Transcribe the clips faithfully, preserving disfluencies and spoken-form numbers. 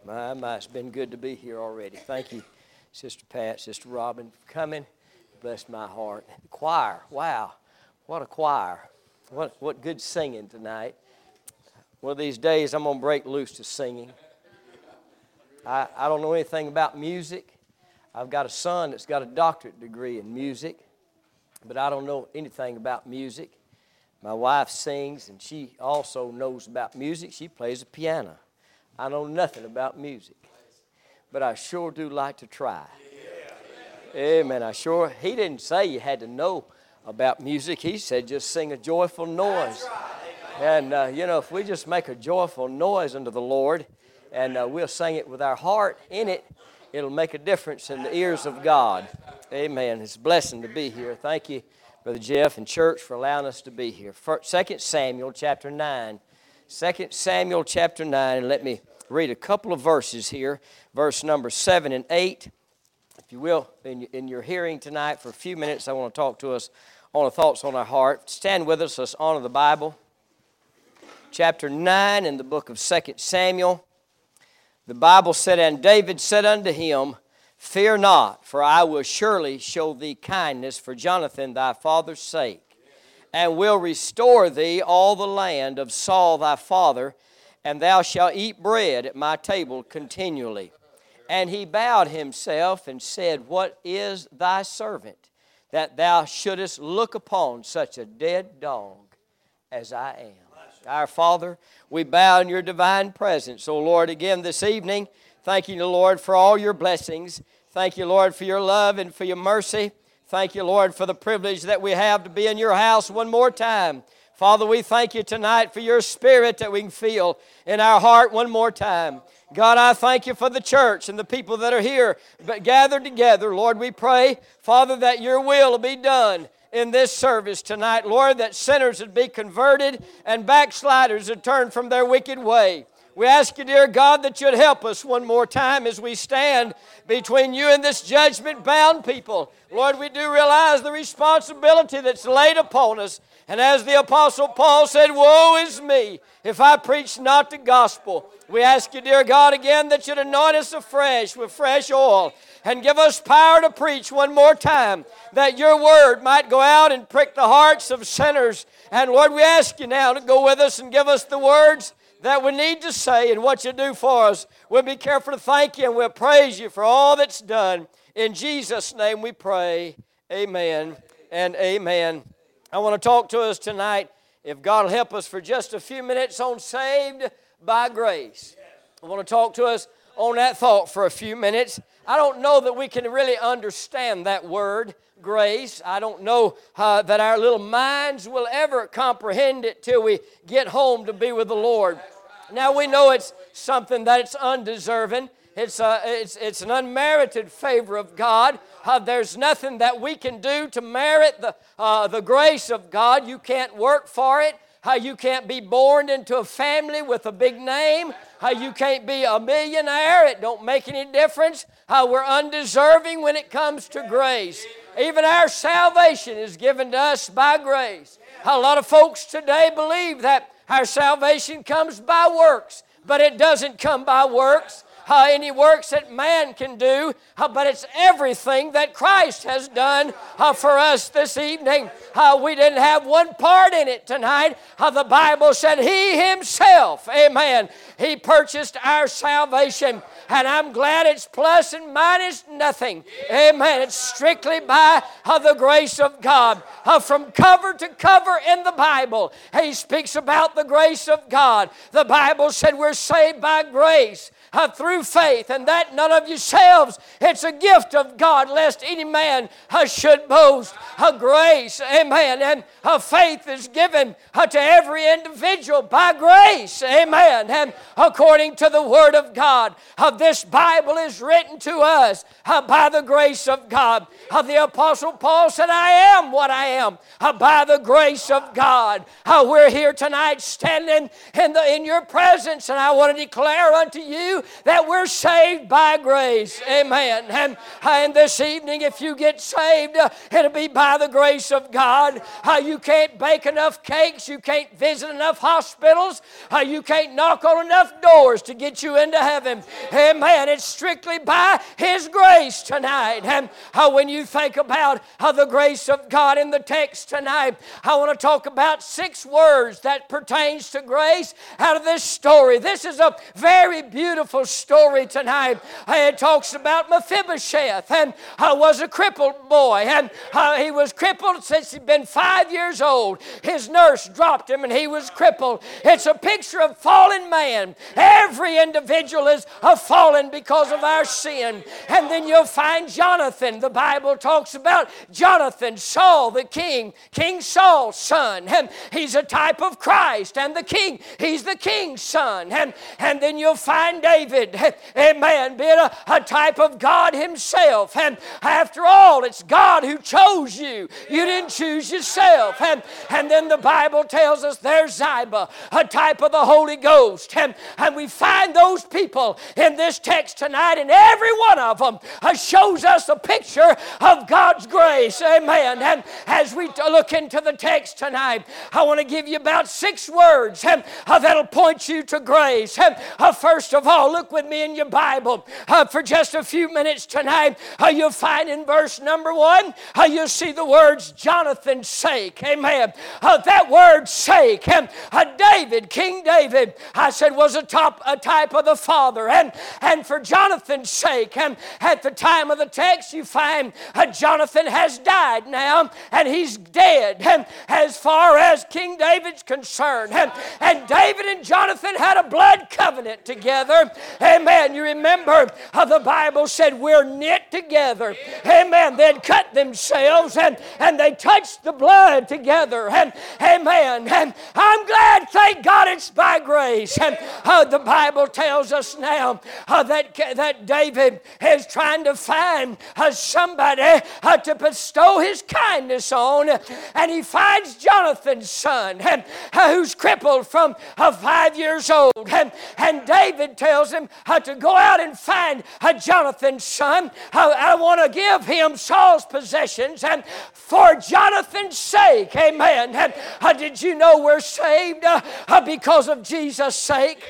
My, my, it's been good to be here already. Thank you, Sister Pat, Sister Robin, for coming. Bless my heart. The choir, wow, what a choir. What, what good singing tonight. One of these days, I'm going to break loose to singing. I, I don't know anything about music. I've got a son that's got a doctorate degree in music, but I don't know anything about music. My wife sings, and she also knows about music. She plays the piano. I know nothing about music, but I sure do like to try. Amen. I sure, he didn't say you had to know about music. He said just sing a joyful noise. And, uh, you know, if we just make a joyful noise unto the Lord, and uh, we'll sing it with our heart in it, it'll make a difference in the ears of God. Amen. It's a blessing to be here. Thank you, Brother Jeff and church, for allowing us to be here. Second Samuel chapter nine. Second Samuel chapter nine, and let me read a couple of verses here. Verse number seven and eight. If you will, in, in your hearing tonight for a few minutes, I want to talk to us on the thoughts on our heart. Stand with us. Let's honor the Bible. Chapter nine in the book of Second Samuel. The Bible said, "And David said unto him, Fear not, for I will surely show thee kindness for Jonathan thy father's sake, and will restore thee all the land of Saul thy father, and thou shalt eat bread at my table continually. And he bowed himself and said, What is thy servant, that thou shouldest look upon such a dead dog as I am?" Our Father, we bow in your divine presence. O Lord, again this evening, thank you, Lord, for all your blessings. Thank you, Lord, for your love and for your mercy. Thank you, Lord, for the privilege that we have to be in your house one more time. Father, we thank you tonight for your Spirit that we can feel in our heart one more time. God, I thank you for the church and the people that are here but gathered together. Lord, we pray, Father, that your will will be done in this service tonight. Lord, that sinners would be converted and backsliders would turn from their wicked way. We ask you, dear God, that you'd help us one more time as we stand between you and this judgment-bound people. Lord, we do realize the responsibility that's laid upon us. And as the Apostle Paul said, Woe is me if I preach not the gospel. We ask you, dear God, again that you'd anoint us afresh with fresh oil and give us power to preach one more time, that your word might go out and prick the hearts of sinners. And Lord, we ask you now to go with us and give us the words that we need to say and what you do for us. We'll be careful to thank you and we'll praise you for all that's done. In Jesus' name we pray. Amen and amen. I want to talk to us tonight, if God will help us for just a few minutes, on saved by grace. I want to talk to us on that thought for a few minutes. I don't know that we can really understand that word, grace. I don't know uh, that our little minds will ever comprehend it till we get home to be with the Lord. Now we know it's something that it's undeserving. It's, uh, it's, it's an unmerited favor of God. Uh, there's nothing that we can do to merit the, uh, the grace of God. You can't work for it. How you can't be born into a family with a big name. How you can't be a millionaire. It don't make any difference. How we're undeserving when it comes to grace. Even our salvation is given to us by grace. How a lot of folks today believe that our salvation comes by works, but it doesn't come by works. Uh, any works that man can do, uh, but it's everything that Christ has done uh, for us this evening. Uh, we didn't have one part in it tonight. Uh, the Bible said He Himself, amen, He purchased our salvation. And I'm glad it's plus and minus nothing. Amen. It's strictly by uh, the grace of God. Uh, from cover to cover in the Bible, He speaks about the grace of God. The Bible said we're saved by grace. Uh, through faith, and that none of yourselves. It's a gift of God, lest any man uh, should boast. Uh, grace, amen, and uh, faith is given uh, to every individual by grace, amen, and according to the Word of God. Uh, this Bible is written to us uh, by the grace of God. Uh, the Apostle Paul said, I am what I am uh, by the grace of God. Uh, we're here tonight standing in, the, in your presence, and I want to declare unto you that that we're saved by grace. Amen. And, and this evening, if you get saved, uh, it'll be by the grace of God. Uh, you can't bake enough cakes. You can't visit enough hospitals. Uh, you can't knock on enough doors to get you into heaven. Amen. It's strictly by His grace tonight. And uh, when you think about uh, the grace of God in the text tonight, I want to talk about six words that pertains to grace out of this story. This is a very beautiful story tonight. Uh, it talks about Mephibosheth, and uh, was a crippled boy, and uh, he was crippled since he'd been five years old. His nurse dropped him, and he was crippled. It's a picture of fallen man. Every individual is a fallen because of our sin. And then you'll find Jonathan. The Bible talks about Jonathan, Saul the king, King Saul's son, and he's a type of Christ, and the king, he's the king's son. And, and then you'll find David, amen, being a, a type of God Himself. And after all, it's God who chose you. You didn't choose yourself. And, and then the Bible tells us there's Ziba, a type of the Holy Ghost. And, and we find those people in this text tonight, and every one of them uh, shows us a picture of God's grace. Amen. And as we look into the text tonight, I want to give you about six words um, uh, that'll point you to grace. Um, uh, first of all, look with me in your Bible uh, for just a few minutes tonight. Uh, you'll find in verse number one, uh, you'll see the words Jonathan's sake. Amen. Uh, that word sake, um, uh, David, King David, I said, was a, top, a type of the father. And, and for Jonathan's sake, um, at the time of the text, you find uh, Jonathan has died now, and he's dead. And as far as King David's concerned, and, and David and Jonathan had a blood covenant together. Amen. You remember how the Bible said we're knit together. Amen. They'd cut themselves, and, and they touched the blood together. And amen. And I'm glad, thank God, it's by grace. And uh, the Bible tells us now uh, that, that David is trying to find uh, somebody uh, to bestow his kindness on, and he finds Jonathan's son, and, uh, who's crippled from uh, five years old. And, and David tells him uh, to go out and find uh, Jonathan's son. Uh, I want to give him Saul's possessions, and for Jonathan's sake, amen. And uh, did you know we're saved uh, uh, because of Jesus' sake?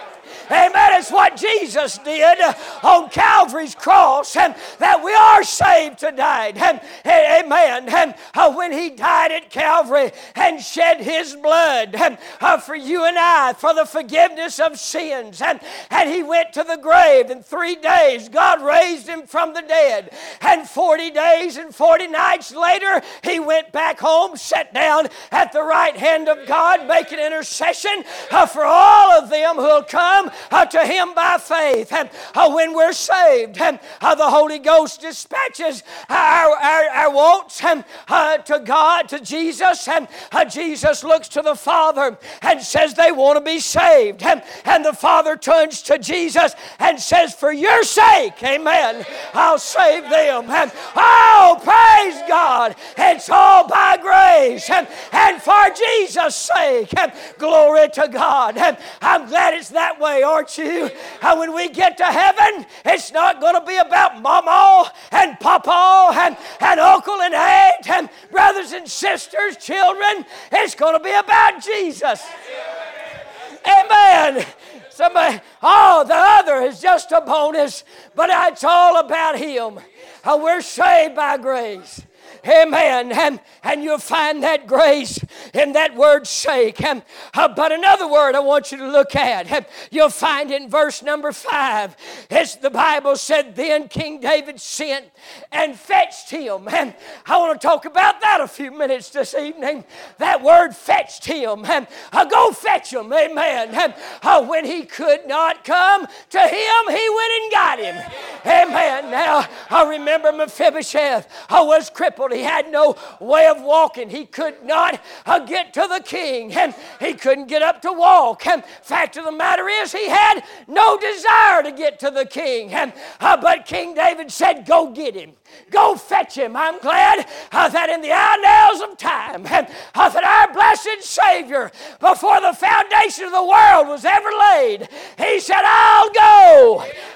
Amen. It's what Jesus did on Calvary's cross, and that we are saved tonight. And, and amen. And uh, when He died at Calvary and shed His blood and, uh, for you and I, for the forgiveness of sins, and, and He went to the grave, in three days God raised Him from the dead, and forty days and forty nights later He went back home, sat down at the right hand of God, making intercession uh, for all of them who will come Uh, to Him by faith. And uh, when we're saved, and uh, the Holy Ghost dispatches our, our, our wants and, uh, to God, to Jesus, and uh, Jesus looks to the Father and says they want to be saved. And, and the Father turns to Jesus and says, for your sake, amen, I'll save them. And oh, praise God, it's all by grace, and, and for Jesus' sake, and glory to God. And I'm glad it's that way, aren't you? And when we get to heaven, it's not going to be about mama and papa and, and uncle and aunt and brothers and sisters, children. It's going to be about Jesus. Amen. Somebody, oh, the other is just a bonus, but it's all about Him. Uh, we're saved by grace. Amen. And, and you'll find that grace in that word sake. And, uh, but another word I want you to look at, and you'll find in verse number five. It's the Bible said, then King David sent and fetched him. And I want to talk about that a few minutes this evening. That word fetched him. And uh, go fetch him. Amen. And uh, when he could not come to him, he went and got him. Amen. Now, I remember Mephibosheth uh, was crippled. He had no way of walking. He could not uh, get to the king, and he couldn't get up to walk. And fact of the matter is, he had no desire to get to the king. And uh, but King David said, go get him. Go fetch him. I'm glad uh, that in the annals of time, and uh, that our blessed Savior, before the foundation of the world was ever laid, He said, I'll go.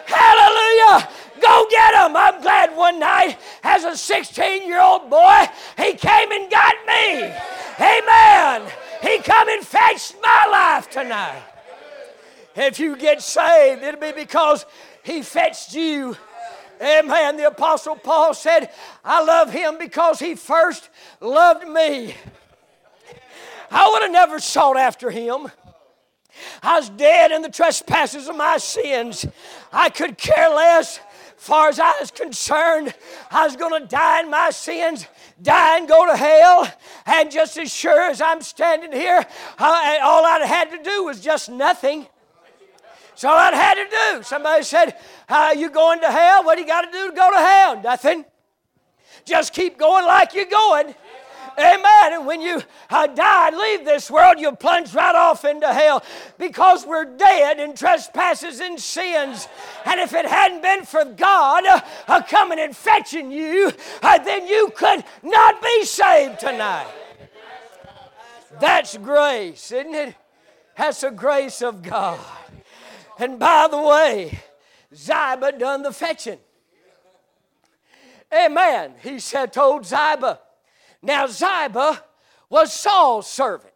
a sixteen-year-old boy, He came and got me. Amen. He come and fetched my life tonight. If you get saved, it'll be because He fetched you. Amen. The Apostle Paul said, I love Him because He first loved me. I would have never sought after Him. I was dead in the trespasses of my sins. I could care less. As far as I was concerned, I was going to die in my sins, die and go to hell. And just as sure as I'm standing here, I, all I'd had to do was just nothing. That's all I'd had to do. Somebody said, uh, you going to hell? What do you got to do to go to hell? Nothing. Just keep going like you're going. Amen. And when you uh, die and leave this world, you'll plunge right off into hell because we're dead in trespasses and sins. And if it hadn't been for God uh, uh, coming and fetching you, uh, then you could not be saved tonight. That's grace, isn't it? That's the grace of God. And by the way, Ziba done the fetching. Amen. He said, told Ziba. Now, Ziba was Saul's servant.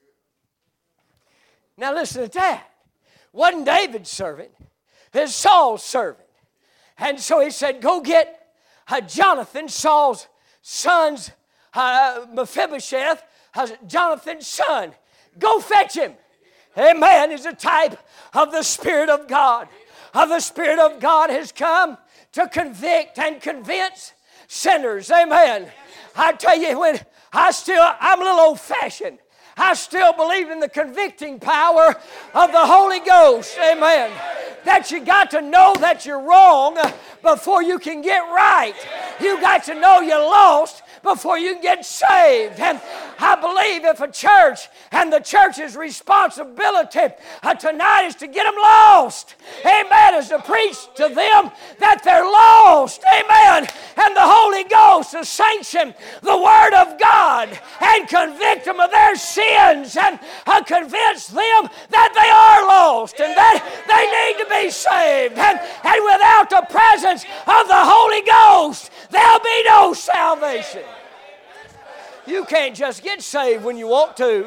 Now, listen to that. Wasn't David's servant. It's Saul's servant. And so he said, go get uh, Jonathan, Saul's son's, uh, Mephibosheth, uh, Jonathan's son. Go fetch him. Amen. Is a type of the Spirit of God. Of the Spirit of God has come to convict and convince sinners. Amen. I tell you, when I still, I'm a little old-fashioned. I still believe in the convicting power of the Holy Ghost. Amen. That you got to know that you're wrong before you can get right. You got to know you're lost before you can get saved. And I believe if a church, and the church's responsibility uh, tonight is to get them lost. Amen. Is to preach to them that they're lost. Amen. And the Holy Ghost to sanction the Word of God and convict them of their sins and uh, convince them that they are lost and that they need to be saved. And, and without the presence of the Holy Ghost, there'll be no salvation. You can't just get saved when you want to.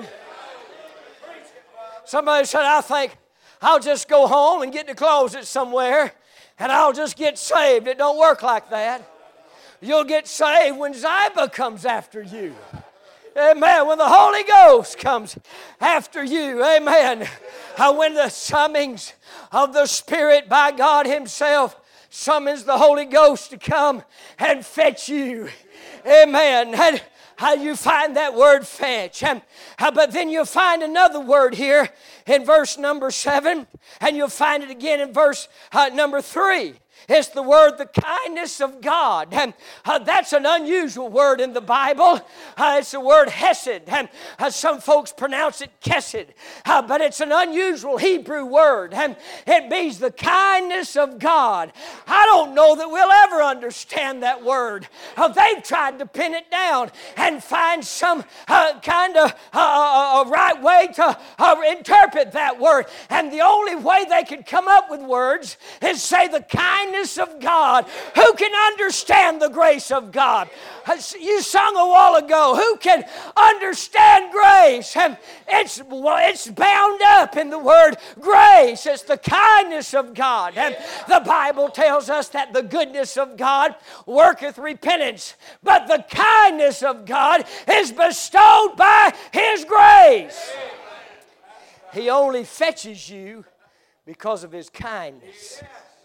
Somebody said, I think I'll just go home and get in the closet somewhere and I'll just get saved. It don't work like that. You'll get saved when Ziba comes after you. Amen. When the Holy Ghost comes after you. Amen. When the summons of the Spirit by God Himself summons the Holy Ghost to come and fetch you. Amen. And how you find that word fetch. And, uh, but then you'll find another word here in verse number seven. And you'll find it again in verse uh, number three. It's the word, the kindness of God. And uh, that's an unusual word in the Bible. Uh, it's the word hesed. And uh, some folks pronounce it kesed. Uh, but it's an unusual Hebrew word. And it means the kindness of God. I don't know that we'll ever understand that word. Uh, they've tried to pin it down and find some uh, kind of uh, uh, right way to uh, interpret that word. And the only way they could come up with words is say the kindness of God. Who can understand the grace of God? You sung a while ago, who can understand grace? And it's, well, it's bound up in the word grace. It's the kindness of God. And the Bible tells us that the goodness of God worketh repentance, but the kindness of God is bestowed by His grace. He only fetches you because of His kindness.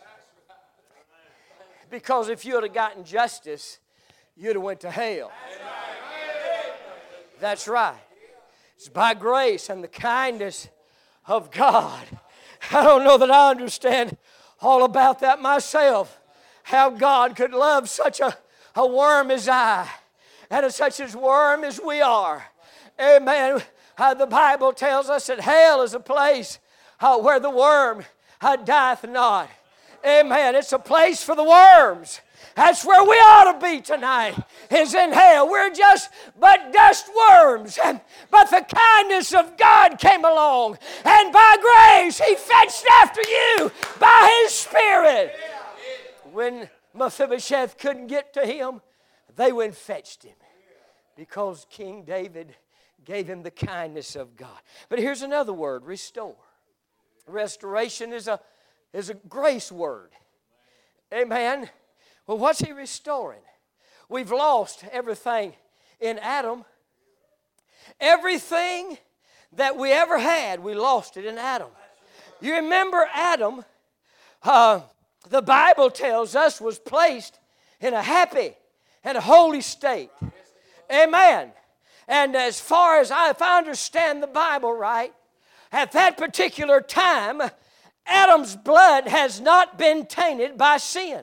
Because if you would have gotten justice, you'd have went to hell. That's right. It's by grace and the kindness of God. I don't know that I understand all about that myself. How God could love such a, a worm as I, and such as worm as we are. Amen. Uh, the Bible tells us that hell is a place uh, where the worm uh, dieth not. Amen. It's a place for the worms. That's where we ought to be tonight, is in hell. We're just but dust worms. But the kindness of God came along, and by grace He fetched after you by His Spirit. When Mephibosheth couldn't get to him, They went and fetched him because King David gave him the kindness of God. But here's another word, restore. Restoration is a, is a grace word. Amen. Well, what's he restoring? We've lost everything in Adam. Everything that we ever had, we lost it in Adam. You remember Adam, uh, the Bible tells us, was placed in a happy and a holy state. Amen. And as far as I, if I understand the Bible right, at that particular time, Adam's blood has not been tainted by sin.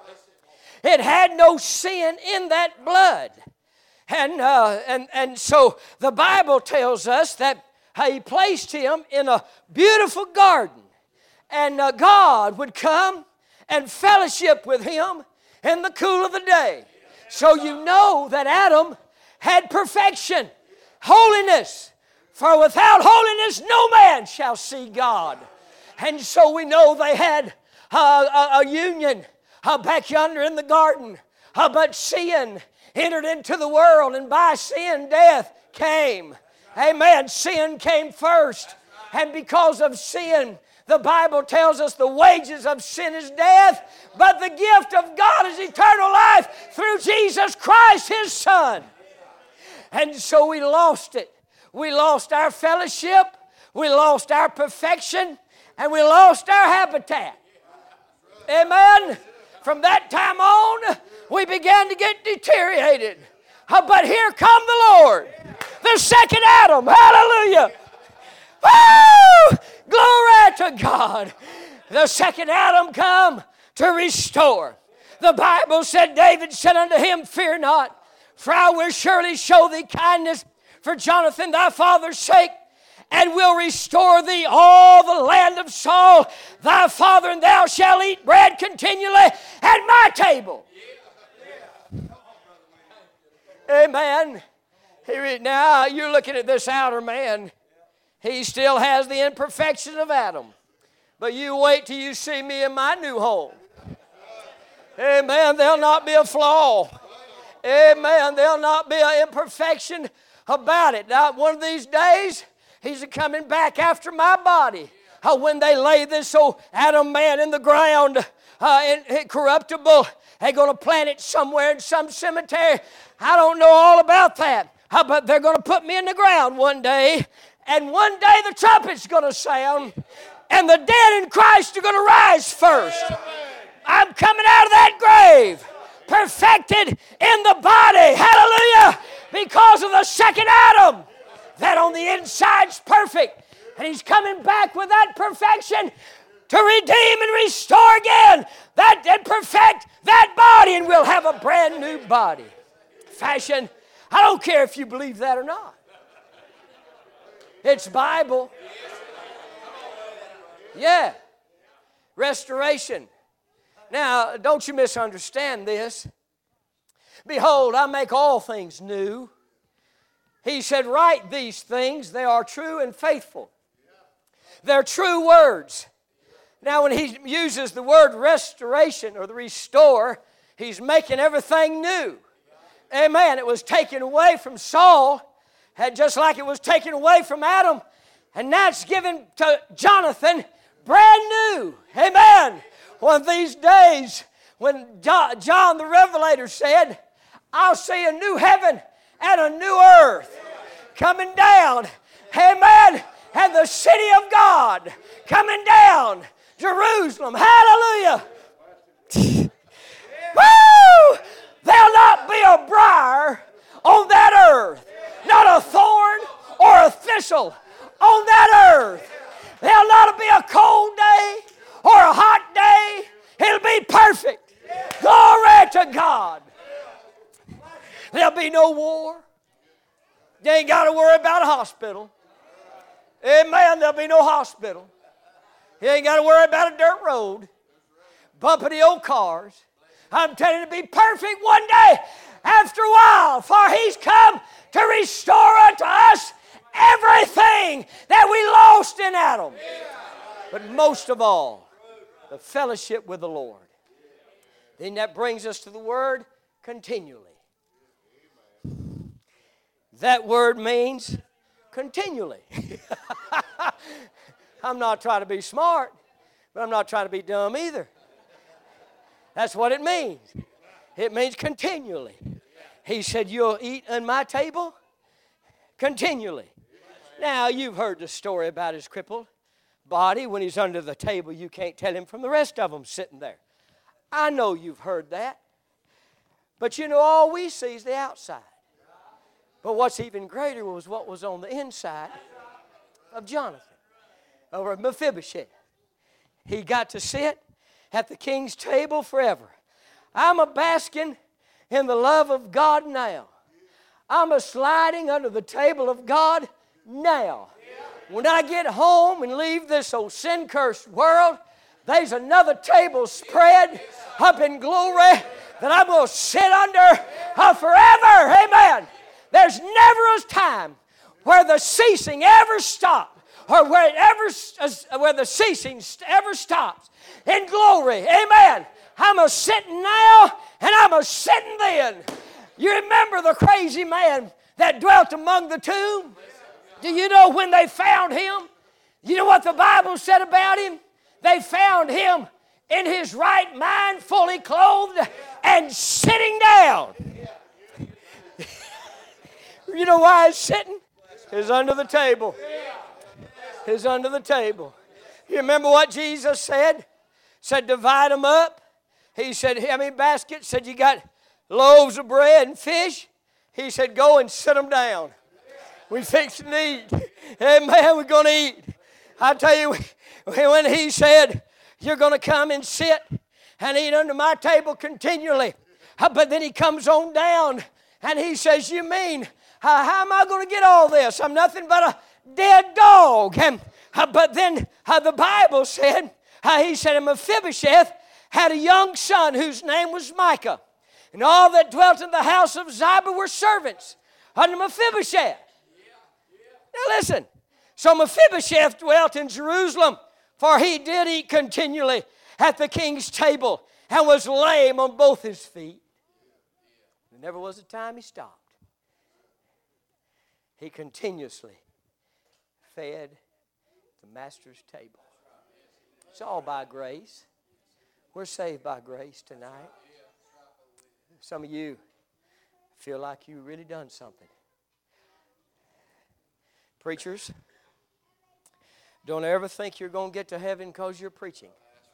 It had no sin in that blood. And, uh, and, and so the Bible tells us that he placed him in a beautiful garden. And uh, God would come and fellowship with him in the cool of the day. So you know that Adam had perfection, holiness. For without holiness no man shall see God. And so we know they had uh, a, a union uh, back yonder in the garden. Uh, but sin entered into the world, and by sin death came. Amen. Sin came first. And because of sin, the Bible tells us the wages of sin is death, but the gift of God is eternal life through Jesus Christ, His Son. And so we lost it. We lost our fellowship, we lost our perfection, and we lost our habitat. Amen. From that time on, we began to get deteriorated. Uh, But here come the Lord, the second Adam. Hallelujah. Woo! Glory to God. The second Adam come to restore. The Bible said, David said unto him, fear not, for I will surely show thee kindness for Jonathan thy father's sake, and will restore thee all the land of Saul thy father, and thou shalt eat bread continually at my table. Amen. Here, now you're looking at this outer man. He still has the imperfections of Adam. But you wait till you see me in my new home. Amen. There'll not be a flaw. Amen. There'll not be an imperfection about it. Now, one of these days, He's coming back after my body. Uh, when they lay this old Adam man in the ground, uh, incorruptible, they're going to plant it somewhere in some cemetery. I don't know all about that. Uh, but they're going to put me in the ground one day. And one day the trumpet's going to sound. And the dead in Christ are going to rise first. I'm coming out of that grave, perfected in the body. Hallelujah. Because of the second Adam, that on the inside's perfect. And He's coming back with that perfection to redeem and restore again that and perfect that body, and we'll have a brand new body. Fashion. I don't care if you believe that or not. It's Bible. Yeah. Restoration. Now, don't you misunderstand this. Behold, I make all things new. He said, write these things. They are true and faithful. They're true words. Now, when He uses the word restoration or the restore, He's making everything new. Amen. It was taken away from Saul, just like it was taken away from Adam. And now it's given to Jonathan brand new. Amen. One of these days, when John the Revelator said, I'll see a new heaven and a new earth coming down. Amen. And the city of God coming down. Jerusalem. Hallelujah. Woo! There'll not be a briar on that earth. Not a thorn or a thistle on that earth. There'll not be a cold day or a hot day. It'll be perfect. Glory to God. There'll be no war. You ain't got to worry about a hospital. Amen. There'll be no hospital. You ain't got to worry about a dirt road. Bumpity old cars. I'm telling you, to be perfect one day after a while, for He's come to restore unto us everything that we lost in Adam. But most of all, the fellowship with the Lord. Then that brings us to the word continually. That word means continually. I'm not trying to be smart, but I'm not trying to be dumb either. That's what it means. It means continually. He said, you'll eat on my table continually. Now, you've heard the story about his crippled body. When he's under the table, you can't tell him from the rest of them sitting there. I know you've heard that. But you know, all we see is the outside. But what's even greater was what was on the inside of Jonathan, over Mephibosheth. He got to sit at the king's table forever. I'm a basking in the love of God now. I'm a sliding under the table of God now. When I get home and leave this old sin-cursed world, there's another table spread up in glory that I'm going to sit under uh, forever. Amen. There's never a time where the ceasing ever stops, or where it ever, uh, where the ceasing ever stops in glory. Amen. I'm a sitting now, and I'm a sitting then. You remember the crazy man that dwelt among the tomb? Do you know when they found him? You know what the Bible said about him? They found him in his right mind, fully clothed, and sitting down. You know why he's sitting? He's under the table. He's under the table. You remember what Jesus said? Said, divide them up. He said, how many baskets? Said, you got loaves of bread and fish? He said, go and sit them down. We fixed to eat. Amen, we're going to eat. I tell you, when he said, you're going to come and sit and eat under my table continually. But then he comes on down and he says, you mean, how, how am I going to get all this? I'm nothing but a dead dog. And, but then uh, the Bible said, uh, he said, Mephibosheth had a young son whose name was Micah. And all that dwelt in the house of Ziba were servants under Mephibosheth. Now listen, so Mephibosheth dwelt in Jerusalem, for he did eat continually at the king's table and was lame on both his feet. There never was a time he stopped. He continuously fed the master's table. It's all by grace. We're saved by grace tonight. Some of you feel like you really done something. Preachers, don't ever think you're going to get to heaven because you're preaching.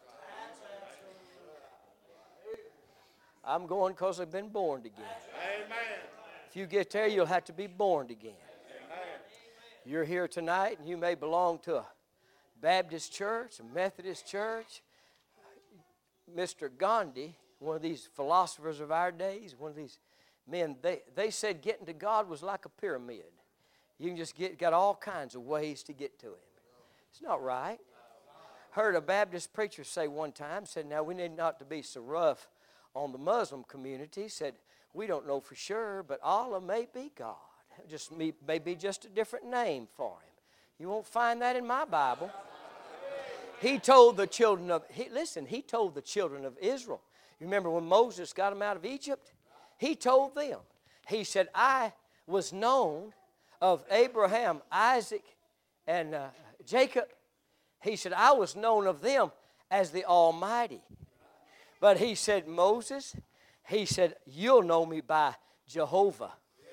I'm going because I've been born again. If you get there, you'll have to be born again. You're here tonight, and you may belong to a Baptist church, a Methodist church. Mister Gandhi, one of these philosophers of our days, one of these men, they, they said getting to God was like a pyramid. You can just get got all kinds of ways to get to Him. It's not right. Heard a Baptist preacher say one time, said, now we need not to be so rough on the Muslim community. Said, we don't know for sure, but Allah may be God. Just may, may be just a different name for Him. You won't find that in my Bible. He told the children of, he, listen, He told the children of Israel. You remember when Moses got them out of Egypt? He told them. He said, I was known of Abraham, Isaac, and uh, Jacob. He said, I was known of them as the Almighty. But he said, Moses, he said, you'll know me by Jehovah.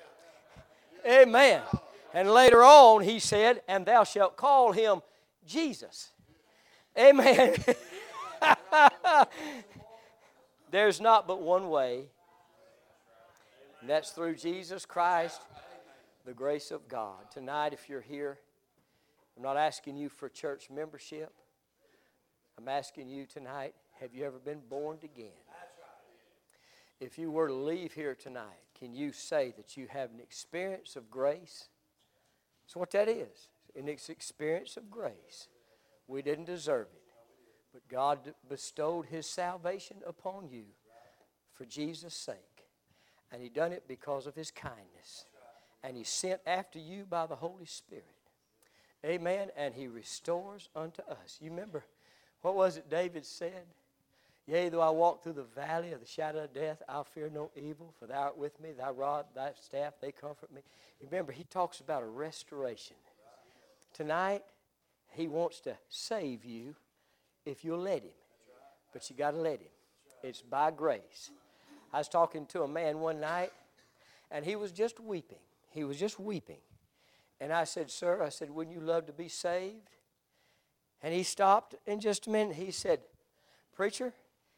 Amen. And later on, he said, and thou shalt call him Jesus. Amen. There's not but one way, and that's through Jesus Christ, the grace of God. Tonight, if you're here, I'm not asking you for church membership. I'm asking you tonight, have you ever been born again? If you were to leave here tonight, can you say that you have an experience of grace? That's what that is, an experience of grace. We didn't deserve it, but God bestowed His salvation upon you for Jesus' sake. And He done it because of His kindness. And He sent after you by the Holy Spirit. Amen. And He restores unto us. You remember, what was it David said? Yea, though I walk through the valley of the shadow of death, I'll fear no evil, for thou art with me, thy rod, thy staff, they comfort me. Remember, he talks about a restoration. Tonight, he wants to save you if you'll let him. But you got to let him. It's by grace. I was talking to a man one night, and he was just weeping. He was just weeping. And I said, sir, I said, wouldn't you love to be saved? And he stopped in just a minute. He said, preacher,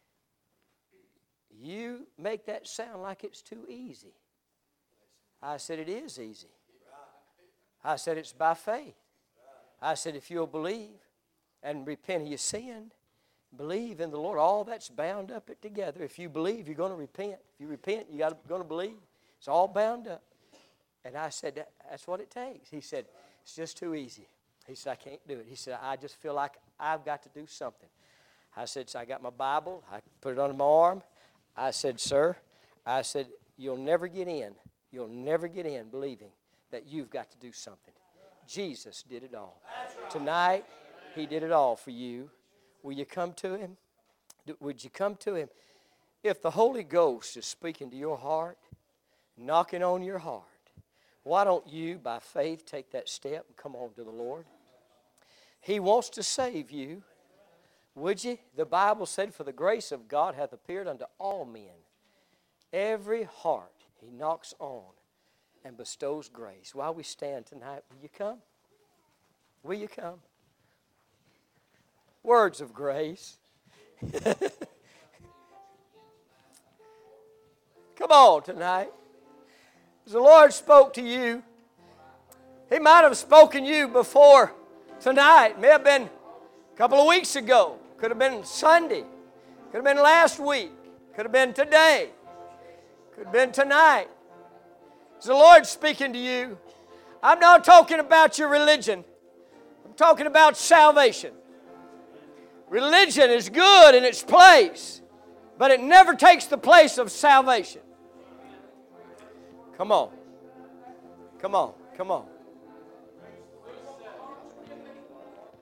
you make that sound like it's too easy. I said, it is easy. I said, it's by faith. I said, if you'll believe and repent of your sin, believe in the Lord, all that's bound up it together. If you believe, you're going to repent. If you repent, you're going to believe. It's all bound up. And I said, that, that's what it takes. He said, it's just too easy. He said, I can't do it. He said, I just feel like I've got to do something. I said, so I got my Bible. I put it under my arm. I said, sir, I said, you'll never get in. You'll never get in believing that you've got to do something. Jesus did it all. Tonight, he did it all for you. Will you come to him? Would you come to him? If the Holy Ghost is speaking to your heart, knocking on your heart, why don't you, by faith, take that step and come on to the Lord? He wants to save you. Would you? The Bible said, for the grace of God hath appeared unto all men. Every heart he knocks on and bestows grace. While we stand tonight, will you come? Will you come? Words of grace. Come on tonight. As the Lord spoke to you, he might have spoken to you before tonight. It may have been a couple of weeks ago. Could have been Sunday. Could have been last week. Could have been today. Could have been tonight. Is the Lord speaking to you? I'm not talking about your religion. I'm talking about salvation. Religion is good in its place, but it never takes the place of salvation. Come on. Come on. Come on.